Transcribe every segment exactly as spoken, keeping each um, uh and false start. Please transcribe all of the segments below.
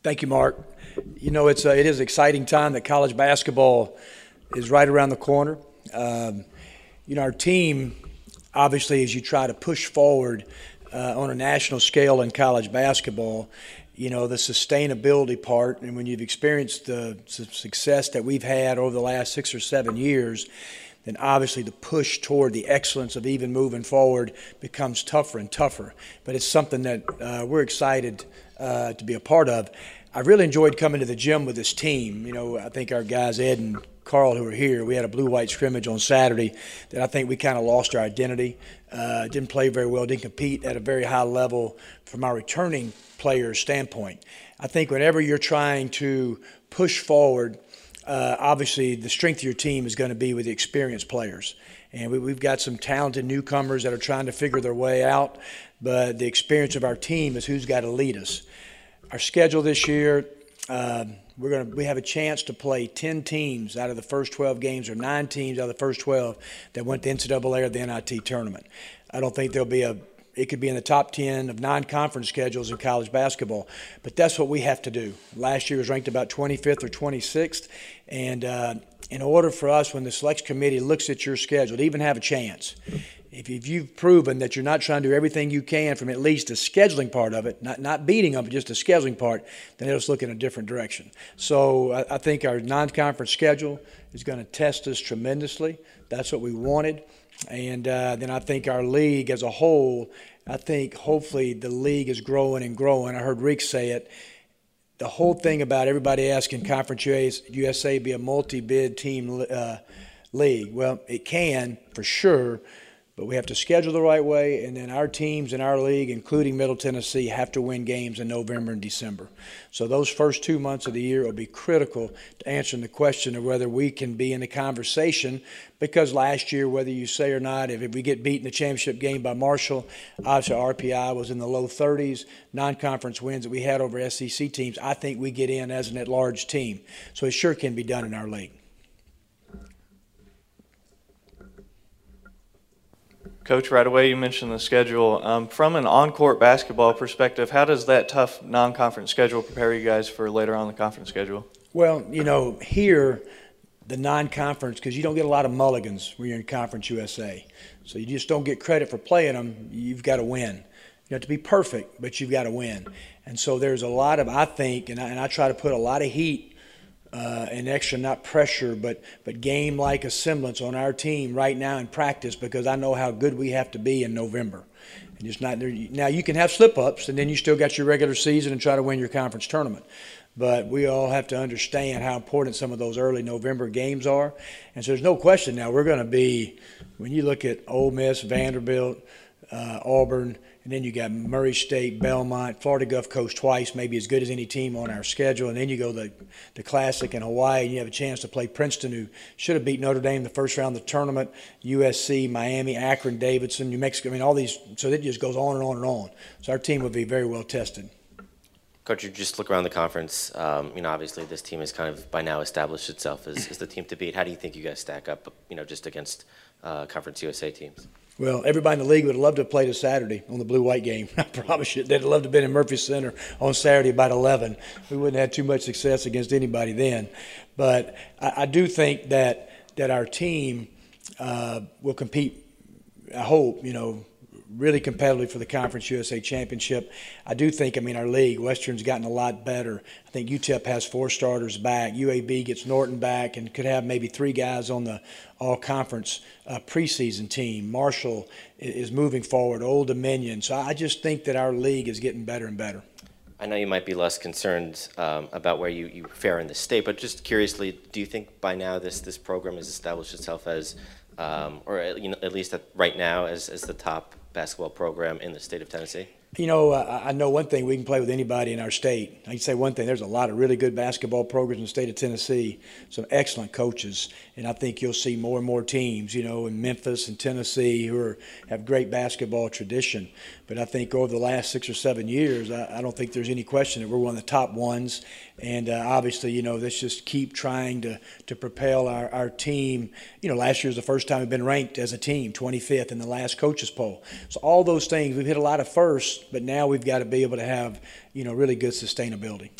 Thank you, Mark. You know, it's a, it is an exciting time that college basketball is right around the corner. Um, you know, our team, obviously, as you try to push forward uh, on a national scale in college basketball, you know, the sustainability part, and when you've experienced the success that we've had over the last six or seven years, then obviously the push toward the excellence of even moving forward becomes tougher and tougher. But it's something that uh, we're excited uh, to be a part of. I really enjoyed coming to the gym with this team. You know, I think our guys, Ed and Carl, who are here, we had a blue-white scrimmage on Saturday that I think we kind of lost our identity. Uh, didn't play very well, didn't compete at a very high level from our returning players' standpoint. I think whenever you're trying to push forward, uh, obviously the strength of your team is going to be with the experienced players. And we, we've got some talented newcomers that are trying to figure their way out, but the experience of our team is who's got to lead us. Our schedule this year, uh, we're going to we have a chance to play ten teams out of the first twelve games, or nine teams out of the first twelve that went to N C double A or the N I T tournament. I don't think there'll be a it could be in the top ten of non-conference schedules in college basketball, but that's what we have to do. Last year was ranked about twenty-fifth or twenty-sixth, and uh, in order for us, when the selection committee looks at your schedule, to even have a chance, if you've proven that you're not trying to do everything you can from at least the scheduling part of it, not not beating them, but just the scheduling part, then it'll look in a different direction. So I, I think our non-conference schedule is going to test us tremendously. That's what we wanted. And uh, then I think our league as a whole, I think hopefully the league is growing and growing. I heard Rick say it. The whole thing about everybody asking Conference U S A be a multi-bid team uh, league. Well, it can for sure, but we have to schedule the right way, and then our teams in our league, including Middle Tennessee, have to win games in November and December. So those first two months of the year will be critical to answering the question of whether we can be in the conversation, because last year, whether you say or not, if, if we get beat in the championship game by Marshall, obviously our R P I was in the low thirties, non-conference wins that we had over S E C teams, I think we get in as an at-large team. So it sure can be done in our league. Coach, right away you mentioned the schedule. Um, from an on-court basketball perspective, how does that tough non-conference schedule prepare you guys for later on the conference schedule? Well, you know, here, the non-conference, because you don't get a lot of mulligans when you're in Conference U S A. So you just don't get credit for playing them. You've got to win. You have to be perfect, but you've got to win. And so there's a lot of, I think, and I, and I try to put a lot of heat Uh, and extra, not pressure, but but game-like a semblance on our team right now in practice, because I know how good we have to be in November. And just not there. Now you can have slip-ups, and then you still got your regular season and try to win your conference tournament. But we all have to understand how important some of those early November games are. And so there's no question now we're going to be, when you look at Ole Miss, Vanderbilt, uh, Auburn, and then you got Murray State, Belmont, Florida Gulf Coast twice, maybe as good as any team on our schedule. And then you go to the Classic in Hawaii, and you have a chance to play Princeton, who should have beat Notre Dame the first round of the tournament, U S C, Miami, Akron, Davidson, New Mexico. I mean, all these, so it just goes on and on and on. So our team will be very well tested. Coach, you just look around the conference. Um, you know, obviously this team has kind of by now established itself as, as the team to beat. How do you think you guys stack up, you know, just against uh, Conference U S A teams? Well, everybody in the league would have loved to have played us Saturday on the blue-white game. I promise you, they'd have loved to have been in Murphy Center on Saturday about eleven. We wouldn't have had too much success against anybody then. But I, I do think that that our team uh, will compete, I hope, you know, really competitively for the Conference U S A Championship. I do think, I mean, our league, Western's gotten a lot better. I think U T E P has four starters back. U A B gets Norton back and could have maybe three guys on the all-conference uh, preseason team. Marshall is moving forward, Old Dominion. So I just think that our league is getting better and better. I know you might be less concerned um, about where you, you fare in the state, but just curiously, do you think by now this, this program has established itself as, um, or you know, at least at, right now, as, as the top basketball program in the state of Tennessee? You know, uh, I know one thing, we can play with anybody in our state. I can say one thing, there's a lot of really good basketball programs in the state of Tennessee, some excellent coaches, and I think you'll see more and more teams, you know, in Memphis and Tennessee who are, have great basketball tradition. But I think over the last six or seven years, I, I don't think there's any question that we're one of the top ones. And uh, obviously, you know, let's just keep trying to, to propel our, our team. You know, last year was the first time we've been ranked as a team, twenty-fifth in the last coaches poll. So all those things, we've hit a lot of firsts, but now we've got to be able to have, you know, really good sustainability.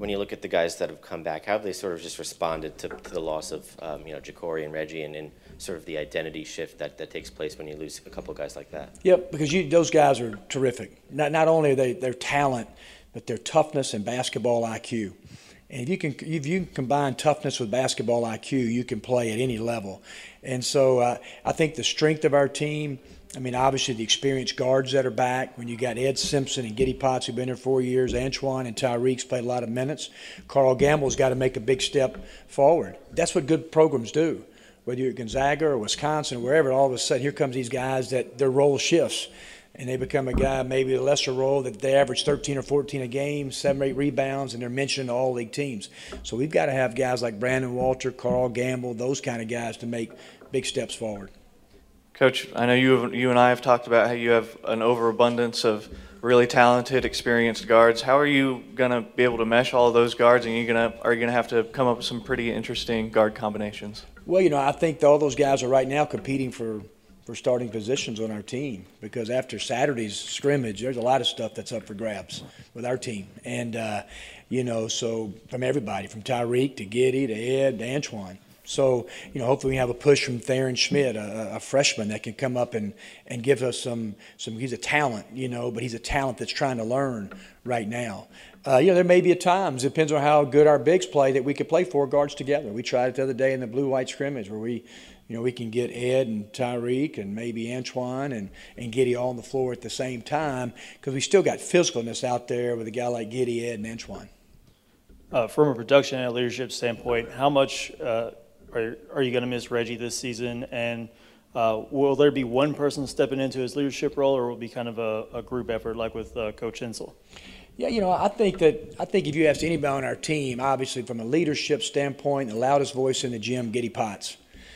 when you look at the guys that have come back, how have they sort of just responded to, to the loss of, um, you know, Ja'Cory and Reggie and, and sort of the identity shift that, that takes place when you lose a couple of guys like that? Yep, because you, those guys are terrific. Not, not only are they their talent, but their toughness and basketball I Q. And if you can if you can combine toughness with basketball I Q, you can play at any level. And so uh, I think the strength of our team, I mean, obviously the experienced guards that are back. When you got Ed Simpson and Giddy Potts, who've been there four years, Antoine and Tyreek's played a lot of minutes. Carl Gamble's got to make a big step forward. That's what good programs do. Whether you're at Gonzaga or Wisconsin or wherever, all of a sudden here comes these guys that their role shifts. And they become a guy, maybe a lesser role, that they average thirteen or fourteen a game, seven or eight rebounds, and they're mentioned to all league teams. So we've got to have guys like Brandon Walter, Carl Gamble, those kind of guys to make big steps forward. Coach, I know you have, you and I have talked about how you have an overabundance of really talented, experienced guards. How are you going to be able to mesh all of those guards, and you gonna, are you going to have to come up with some pretty interesting guard combinations? Well, you know, I think all those guys are right now competing for – for starting positions on our team, because after Saturday's scrimmage, there's a lot of stuff that's up for grabs with our team. And, uh, you know, so from everybody, from Tyreek to Giddy to Ed to Antoine. So, you know, hopefully we have a push from Theron Schmidt, a, a freshman that can come up and, and give us some, some – he's a talent, you know, but he's a talent that's trying to learn right now. Uh, you know, there may be at times, it depends on how good our bigs play, that we could play four guards together. We tried it the other day in the blue-white scrimmage where we – you know, we can get Ed and Tyreek and maybe Antoine and, and Giddy all on the floor at the same time, because we still got physicalness out there with a guy like Giddy, Ed, and Antoine. Uh, from a production and leadership standpoint, how much uh, are, are you going to miss Reggie this season? And uh, will there be one person stepping into his leadership role, or will it be kind of a, a group effort like with uh, Coach Insel? Yeah, you know, I think that I think if you ask anybody on our team, obviously from a leadership standpoint, the loudest voice in the gym, Giddy Potts.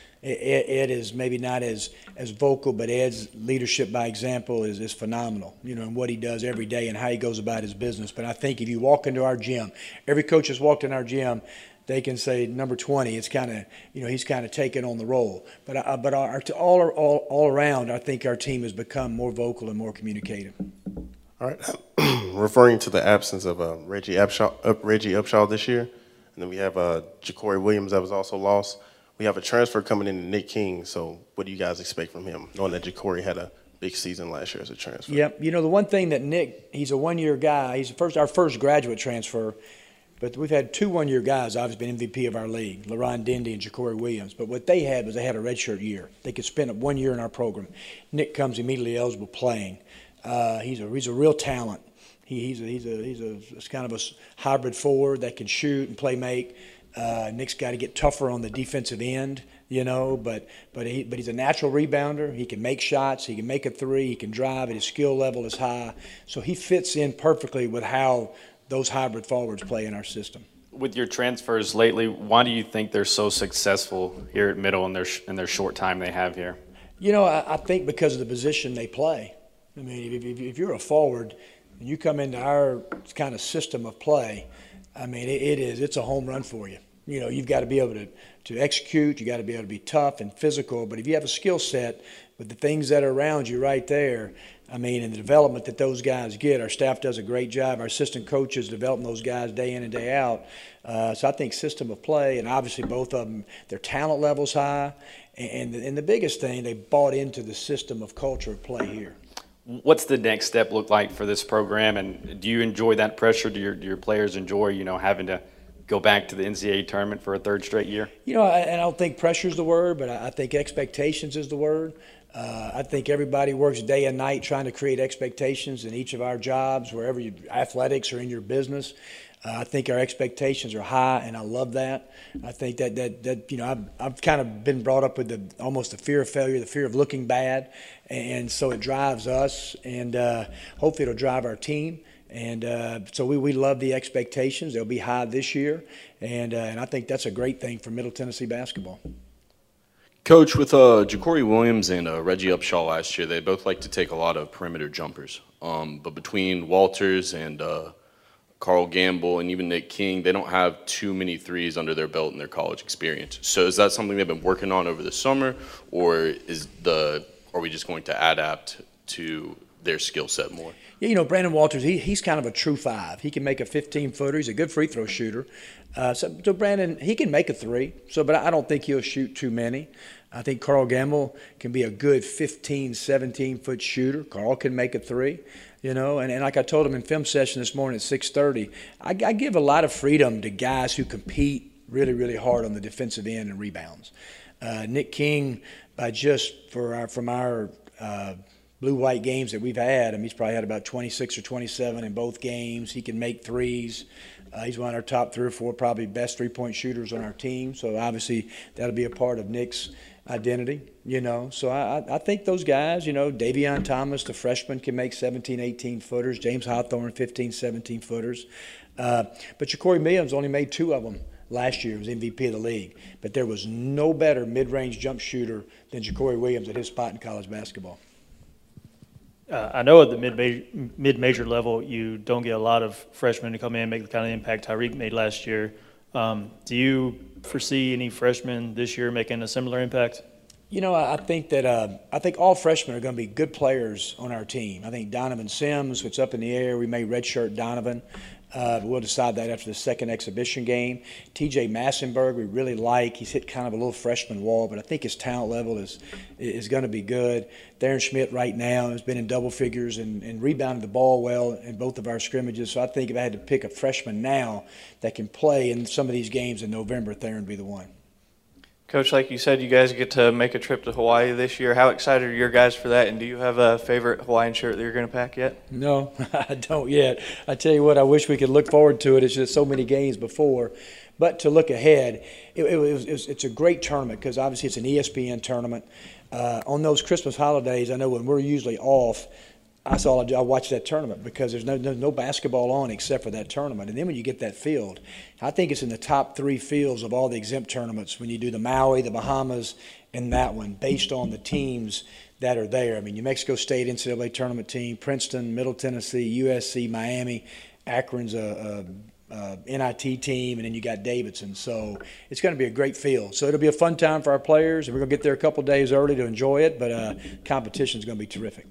Ed, Ed is maybe not as, as vocal, but Ed's leadership by example is, is phenomenal, you know, and what he does every day and how he goes about his business. But I think if you walk into our gym, every coach has walked in our gym, they can say number twenty, it's kind of, you know, he's kind of taken on the role. But uh, but our, all, all, all around, I think our team has become more vocal and more communicative. All right. Referring to the absence of uh, Reggie Upshaw, uh, Reggie Upshaw this year, and then we have uh, Ja'Cory Williams that was also lost. We have a transfer coming in, Nick King. So what do you guys expect from him, knowing that Ja'Cory had a big season last year as a transfer? Yep. You know, the one thing that Nick, he's a one-year guy. He's the first, our first graduate transfer. But we've had two one-year guys, obviously been M V P of our league, LaRon Dindy and Ja'Cory Williams. But what they had was they had a redshirt year. They could spend one year in our program. Nick comes immediately eligible playing. Uh, he's a he's a real talent. He, he's a he's a he's a he's kind of a hybrid forward that can shoot and play make. Uh, Nick's got to get tougher on the defensive end, you know, but but he but he's a natural rebounder. He can make shots. He can make a three. He can drive. And his skill level is high, so he fits in perfectly with how those hybrid forwards play in our system. With your transfers lately, why do you think they're so successful here at Middle in their in their short time they have here? You know, I, I think because of the position they play. I mean, if, if, if you're a forward and you come into our kind of system of play, I mean, it, it is it's a home run for you. You know, you've got to be able to, to execute. You got to be able to be tough and physical. But if you have a skill set with the things that are around you right there, I mean, and the development that those guys get, our staff does a great job. Our assistant coaches developing those guys day in and day out. Uh, so I think system of play, and obviously both of them, their talent level's high. And, and, and the biggest thing, they bought into the system of culture of play here. What's the next step look like for this program, and do you enjoy that pressure? Do your, do your players enjoy, you know, having to go back to the N C double A tournament for a third straight year? You know, I, and I don't think pressure is the word, but I, I think expectations is the word. Uh, I think everybody works day and night trying to create expectations in each of our jobs, wherever you athletics or in your business. Uh, I think our expectations are high, and I love that. I think that that that you know I've I've kind of been brought up with the almost the fear of failure, the fear of looking bad, and so it drives us, and uh, hopefully it'll drive our team. And uh, so we, we love the expectations. They'll be high this year, and uh, and I think that's a great thing for Middle Tennessee basketball. Coach, with uh, Ja'Cory Williams and uh, Reggie Upshaw last year, they both like to take a lot of perimeter jumpers. Um, but between Walters and uh, Carl Gamble and even Nick King, they don't have too many threes under their belt in their college experience. So is that something they've been working on over the summer, or is the are we just going to adapt to their skill set more? Yeah, you know, Brandon Walters, he, he's kind of a true five. He can make a fifteen-footer. He's a good free throw shooter. Uh, so, so Brandon, he can make a three. So, but I don't think he'll shoot too many. I think Carl Gamble can be a good fifteen, seventeen-foot shooter. Carl can make a three, you know. And, and like I told him in film session this morning at six thirty, I, I give a lot of freedom to guys who compete really, really hard on the defensive end and rebounds. Uh, Nick King, by just for our, from our uh, blue-white games that we've had, I mean, he's probably had about twenty-six or twenty-seven in both games. He can make threes. Uh, he's one of our top three or four probably best three-point shooters on our team. So obviously that'll be a part of Nick's identity, you know. So I, I think those guys, you know, Davion Thomas, the freshman, can make seventeen, eighteen-footers. James Hawthorne, fifteen, seventeen-footers. Uh, but Ja'Cory Williams only made two of them last year. He was M V P of the league. But there was no better mid-range jump shooter than Ja'Cory Williams at his spot in college basketball. Uh, I know at the mid-major, mid-major level, you don't get a lot of freshmen to come in and make the kind of impact Tyreek made last year. Um, do you foresee any freshmen this year making a similar impact? You know, I think that uh, I think all freshmen are going to be good players on our team. I think Donovan Sims, it's up in the air. We may redshirt Donovan. Uh, we'll decide that after the second exhibition game. T J Massenberg, we really like. He's hit kind of a little freshman wall, but I think his talent level is is going to be good. Darren Schmidt right now has been in double figures and, and rebounded the ball well in both of our scrimmages. So I think if I had to pick a freshman now that can play in some of ththese games in November, Theron would be the one. Coach, like you said, you guys get to make a trip to Hawaii this year. How excited are your guys for that? And do you have a favorite Hawaiian shirt that you're going to pack yet? No, I don't yet. I tell you what, I wish we could look forward to it. It's just so many games before. But to look ahead, it, it was, it was, it's a great tournament because obviously it's an E S P N tournament. Uh, on those Christmas holidays, I know when we're usually off, I saw I watch that tournament because there's no, no no basketball on except for that tournament. And then when you get that field, I think it's in the top three fields of all the exempt tournaments when you do the Maui, the Bahamas, and that one based on the teams that are there. I mean, New Mexico State N C double A tournament team, Princeton, Middle Tennessee, U S C, Miami, Akron's a, a, a N I T team, and then you got Davidson. So it's going to be a great field. So it'll be a fun time for our players, and we're going to get there a couple days early to enjoy it, but uh, competition is going to be terrific.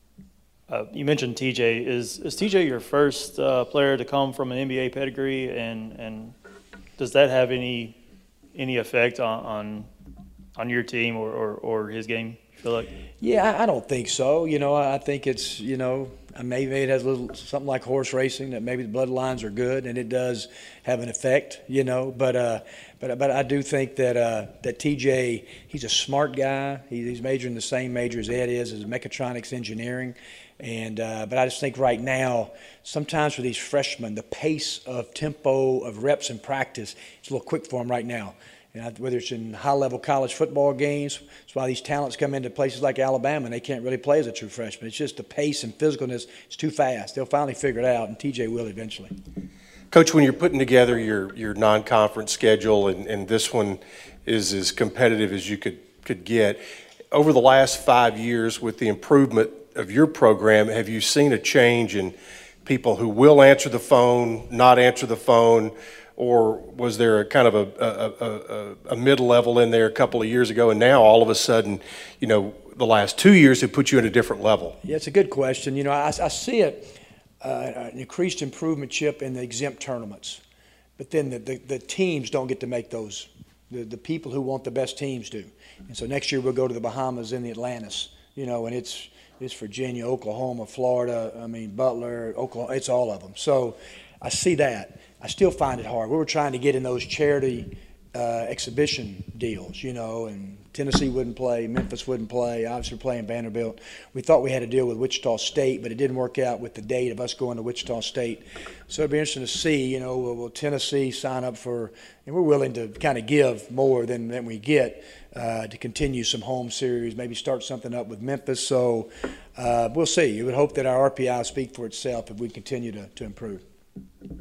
Uh, you mentioned T J. Is is T J your first uh, player to come from an N B A pedigree, and and does that have any any effect on on, on your team or, or, or his game? You feel like? Yeah, I, I don't think so. You know, I think it's you know maybe it has a little something like horse racing that maybe the bloodlines are good and it does have an effect. You know, but uh, but but I do think that uh, that T J, he's a smart guy. He, he's majoring the same major as Ed is, as mechatronics engineering. And uh, but I just think right now, sometimes for these freshmen, the pace of tempo of reps and practice is a little quick for them right now. And I, whether it's in high-level college football games, that's why these talents come into places like Alabama and they can't really play as a true freshman. It's just the pace and physicalness is too fast. They'll finally figure it out, and T J will eventually. Coach, when you're putting together your your non-conference schedule, and, and this one is as competitive as you could could get, over the last five years with the improvement of your program, have you seen a change in people who will answer the phone, not answer the phone, or was there a kind of a, a, a, a mid-level in there a couple of years ago, and now all of a sudden, you know, the last two years have put you at a different level? Yeah, it's a good question. You know, I, I see it, uh, an increased improvement, Chip, in the exempt tournaments, but then the, the, the teams don't get to make those. The, the people who want the best teams do. And so next year we'll go to the Bahamas and the Atlantis, you know, and it's it's Virginia, Oklahoma, Florida, I mean, Butler, Oklahoma, it's all of them. So I see that. I still find it hard. We were trying to get in those charity uh, exhibition deals, you know, and Tennessee wouldn't play, Memphis wouldn't play, obviously we're playing Vanderbilt. We thought we had a deal with Wichita State, but it didn't work out with the date of us going to Wichita State. So it'd be interesting to see, you know, will, will Tennessee sign up for, and we're willing to kind of give more than, than we get uh, to continue some home series, maybe start something up with Memphis. So uh, we'll see. You would hope that our R P I will speak for itself if we continue to, to improve.